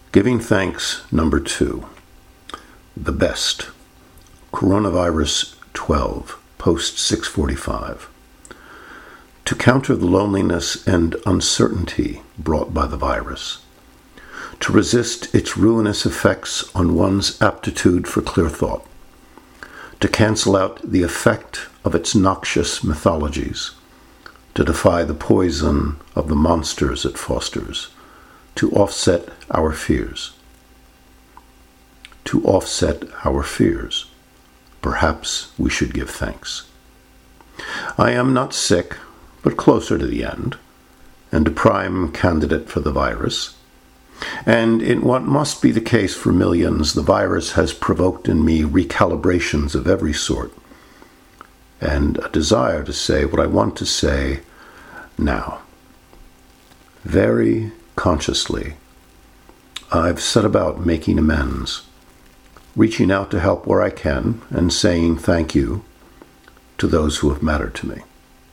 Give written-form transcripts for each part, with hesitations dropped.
Giving thanks, number 2. The best. Coronavirus 12, post 645. To counter the loneliness and uncertainty brought by the virus. To resist its ruinous effects on one's aptitude for clear thought. To cancel out the effect of its noxious mythologies. To defy the poison of the monsters it fosters. To offset our fears. To offset our fears, perhaps we should give thanks. I am not sick, but closer to the end, and a prime candidate for the virus. And in what must be the case for millions, the virus has provoked in me recalibrations of every sort, and a desire to say what I want to say now. Very consciously, I've set about making amends, reaching out to help where I can, and saying thank you to those who have mattered to me.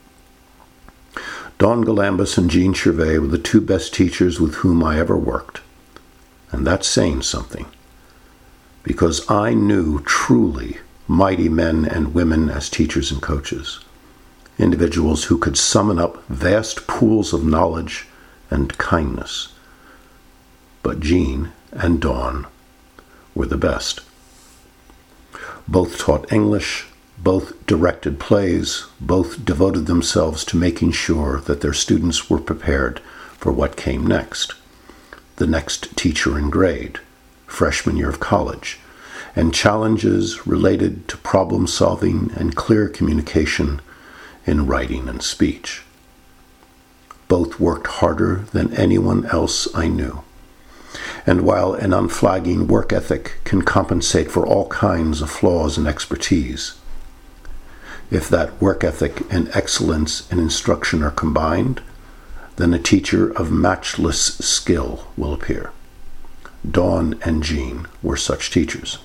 Dawn Galambos and Jean Chervet were the 2 best teachers with whom I ever worked, and that's saying something, because I knew truly mighty men and women as teachers and coaches, individuals who could summon up vast pools of knowledge and kindness. But Jean and Dawn were the best. Both taught English, both directed plays, both devoted themselves to making sure that their students were prepared for what came next. The next teacher in grade, freshman year of college, and challenges related to problem solving and clear communication in writing and speech. Both worked harder than anyone else I knew. And while an unflagging work ethic can compensate for all kinds of flaws and expertise, if that work ethic and excellence in instruction are combined, then a teacher of matchless skill will appear. Dawn and Jean were such teachers.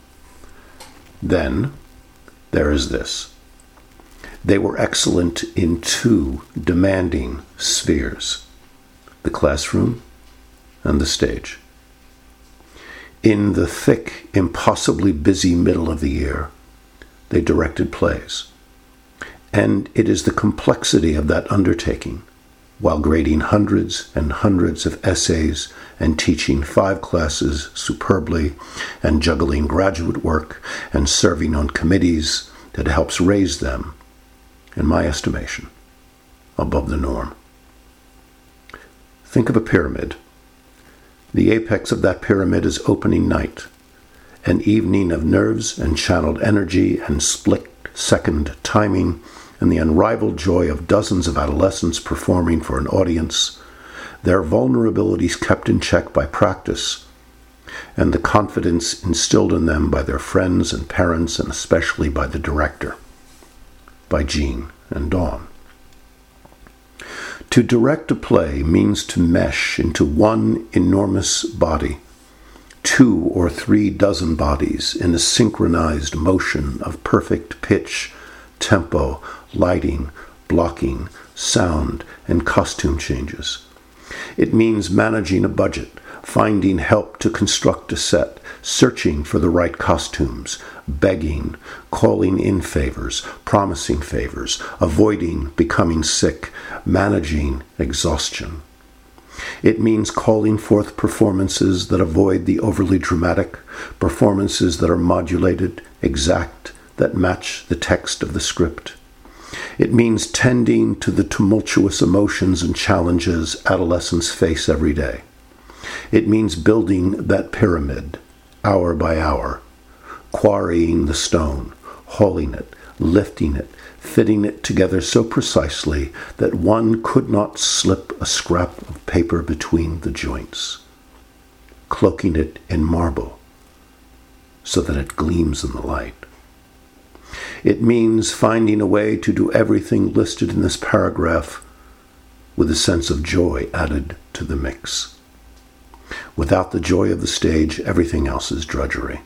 Then there is this. They were excellent in 2 demanding spheres, the classroom and the stage. In the thick, impossibly busy middle of the year, they directed plays. And it is the complexity of that undertaking, while grading hundreds and hundreds of essays and teaching 5 classes superbly and juggling graduate work and serving on committees, that helps raise them, in my estimation, above the norm. Think of a pyramid. The apex of that pyramid is opening night, an evening of nerves and channeled energy and split-second timing, and the unrivaled joy of dozens of adolescents performing for an audience, their vulnerabilities kept in check by practice, and the confidence instilled in them by their friends and parents, and especially by the director, by Jean and Dawn. To direct a play means to mesh into one enormous body, 2 or 3 dozen bodies in a synchronized motion of perfect pitch, tempo, lighting, blocking, sound, and costume changes. It means managing a budget, finding help to construct a set, searching for the right costumes, begging, calling in favors, promising favors, avoiding becoming sick, managing exhaustion. It means calling forth performances that avoid the overly dramatic, performances that are modulated, exact, that match the text of the script. It means tending to the tumultuous emotions and challenges adolescents face every day. It means building that pyramid, hour by hour, quarrying the stone, hauling it, lifting it, fitting it together so precisely that one could not slip a scrap of paper between the joints, cloaking it in marble so that it gleams in the light. It means finding a way to do everything listed in this paragraph with a sense of joy added to the mix. Without the joy of the stage, everything else is drudgery.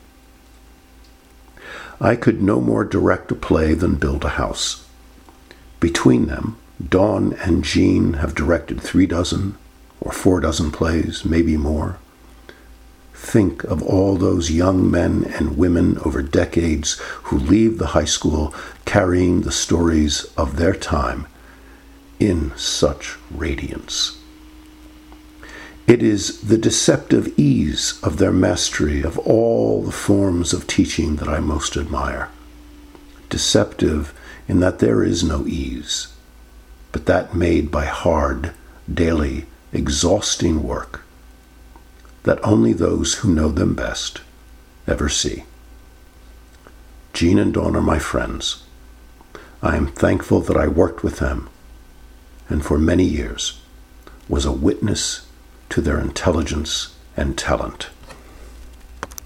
I could no more direct a play than build a house. Between them, Dawn and Jean have directed 3 dozen or 4 dozen plays, maybe more. Think of all those young men and women over decades who leave the high school carrying the stories of their time in such radiance. It is the deceptive ease of their mastery of all the forms of teaching that I most admire. Deceptive in that there is no ease, but that made by hard, daily, exhausting work that only those who know them best ever see. Jean and Dawn are my friends. I am thankful that I worked with them and for many years was a witness to their intelligence and talent.